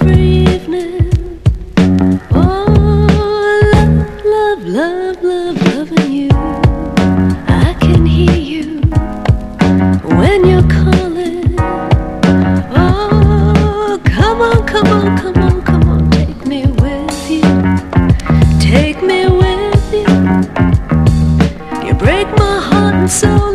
every evening. Oh, love, love, love, love, loving you. I can hear you when you're calling. Oh, come on, come on, come on, come on, take me with you. Take me with you. You break my heart and soul.